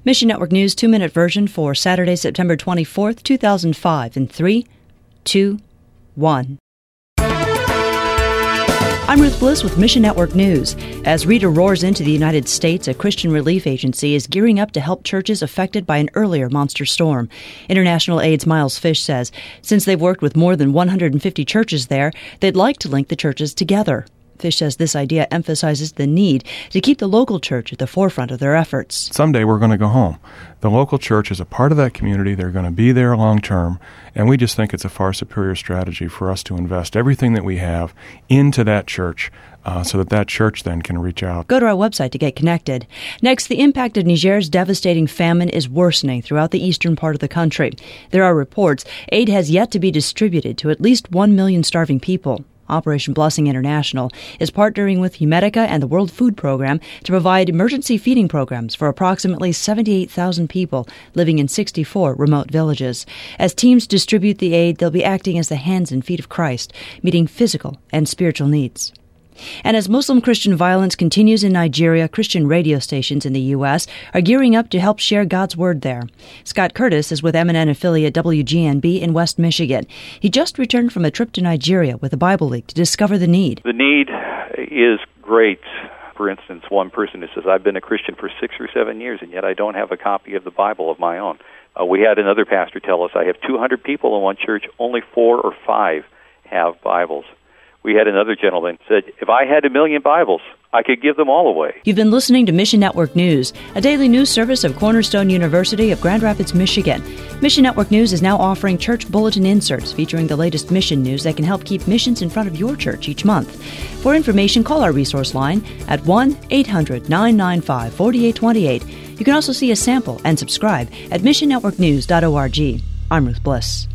Mission Network News 2-minute version for Saturday, September 24th, 2005 in 3, 2, 1. I'm Ruth Bliss with Mission Network News. As Rita roars into the United States, a Christian relief agency is gearing up to help churches affected by an earlier monster storm. International Aid's Miles Fish says since they've worked with more than 150 churches there, they'd like to link the churches together. Fish says this idea emphasizes the need to keep the local church at the forefront of their efforts. Someday we're going to go home. The local church is a part of that community. They're going to be there long term, and we just think it's a far superior strategy for us to invest everything that we have into that church so that church then can reach out. Go to our website to get connected. Next, the impact of Niger's devastating famine is worsening throughout the eastern part of the country. There are reports aid has yet to be distributed to at least 1 million starving people. Operation Blessing International is partnering with Humedica and the World Food Program to provide emergency feeding programs for approximately 78,000 people living in 64 remote villages. As teams distribute the aid, they'll be acting as the hands and feet of Christ, meeting physical and spiritual needs. And as Muslim-Christian violence continues in Nigeria, Christian radio stations in the U.S. are gearing up to help share God's Word there. Scott Curtis is with MNN affiliate WGNB in West Michigan. He just returned from a trip to Nigeria with the Bible League to discover the need. The need is great. For instance, one person who says, I've been a Christian for 6 or 7 years, and yet I don't have a copy of the Bible of my own. We had another pastor tell us, I have 200 people in one church, only 4 or 5 have Bibles. We had another gentleman said, if I had 1 million Bibles, I could give them all away. You've been listening to Mission Network News, a daily news service of Cornerstone University of Grand Rapids, Michigan. Mission Network News is now offering church bulletin inserts featuring the latest mission news that can help keep missions in front of your church each month. For information, call our resource line at 1-800-995-4828. You can also see a sample and subscribe at missionnetworknews.org. I'm Ruth Bliss.